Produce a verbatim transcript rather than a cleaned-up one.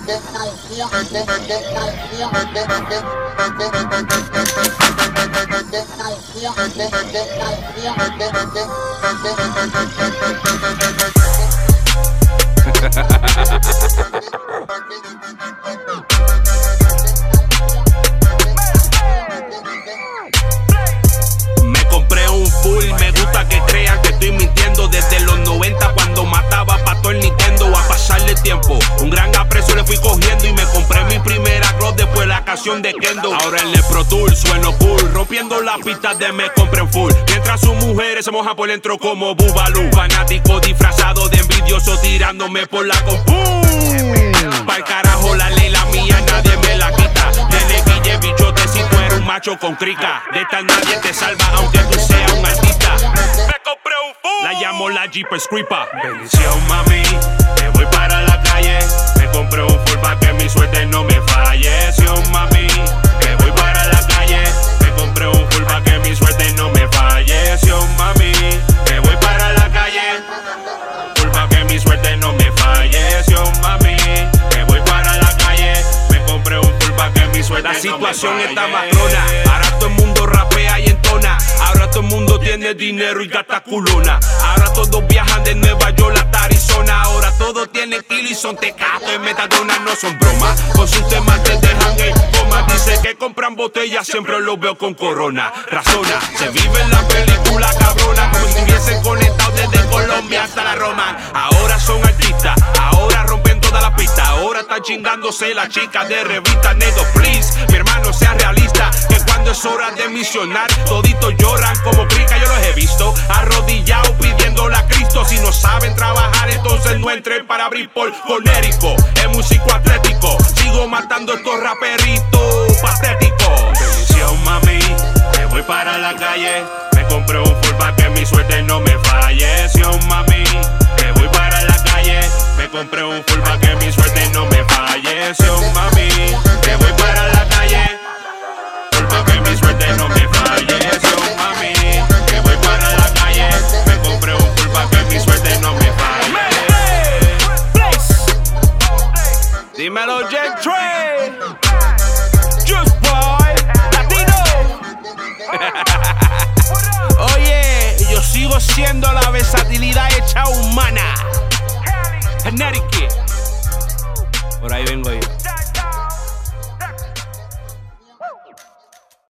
Me compré un full, me gusta que crean que estoy mintiendo. Desde los noventa cuando mataba pa' todo el Nintendo. A pasarle tiempo, un gran aprecio le fui cogiendo. Y me compré mi primera Glock después de la canción de Kendo. Ahora en el Pro Tour sueno cool, rompiendo la pista de me compré en full. Mientras sus mujeres se mojan por dentro como Bubalú. Fanático disfrazado de envidioso tirándome por la compu. Pa'l carajo la ley, la mía nadie me la quita. Nene Guille, bichote, si tú eres un macho con crica. De esta nadie te salva aunque tú seas un artista. Me compré un full, la llamo la Jeep Scripa. Bendición mami, me voy para la calle. Me compré un full pa' que mi suerte no me falle. Sion, mami, me voy para la calle. Me compré un full pa' que mi suerte no me falle. Sion, mami, me voy para la calle. Full pa' que mi suerte no me falle. Sion, mami, me voy para la calle. Me compré un full pa' que mi suerte no me falle. La situación está macrona, ahora todo el mundo rapea y entona. Ahora todo el mundo tiene dinero y gasta culona. Ahora todos viajan de Nueva York hasta Arizona. Ahora todos tienen kilo y son tecatos y metadona, no son bromas. Con sus temas te dejan en coma. Dice que compran botellas, siempre los veo con corona. Razona, se vive en la película cabrona. Como si estuviesen conectados desde Colombia hasta la Roma. Ahora son artistas, ahora rompen toda la pista. Ahora están chingándose las chicas de revista. Nedo, please, mi hermano sea realista. Que cuando es hora de misionar, toditos lloran como crica. Yo los he visto arrodillados pidiéndole a Cristo. Si no saben trabajar, entonces no entren para abrir por Conérico. Es músico atlético, sigo matando estos raperitos patéticos. Bendición mami, me voy para la calle. Me compré un full pa' que mi suerte no me falle. Sion, mami, me voy para la calle. Me compré un full pa' que mi suerte no me falle. Sion, mami, me voy para la calle. Full pa' que mi suerte no me falle. Sion, mami, me voy para la calle. Me compré un full pa' que mi suerte no me falle. Dímelo, Jack Trey, Just Boy, Latino. Oye, yo sigo siendo la versatilidad hecha humana. Connecticut. Por ahí vengo yo.